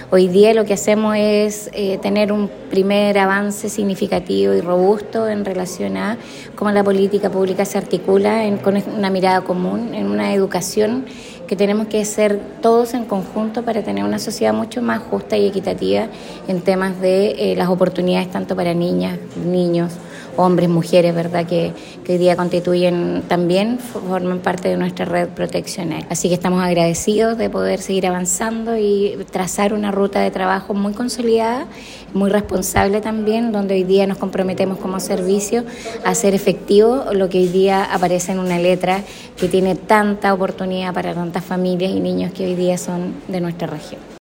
Hoy día lo que hacemos es tener un primer avance significativo y robusto en relación a cómo la política pública se articula con una mirada común, en una educación que tenemos que hacer todos en conjunto para tener una sociedad mucho más justa y equitativa en temas de las oportunidades tanto para niñas, niños, hombres, mujeres, ¿verdad? Que hoy día constituyen también, forman parte de nuestra red proteccional. Así que estamos agradecidos de poder seguir avanzando y trazar una ruta de trabajo muy consolidada, muy responsable también, donde hoy día nos comprometemos como servicio a hacer efectivo lo que hoy día aparece en una letra que tiene tanta oportunidad para tantas familias y niños que hoy día son de nuestra región.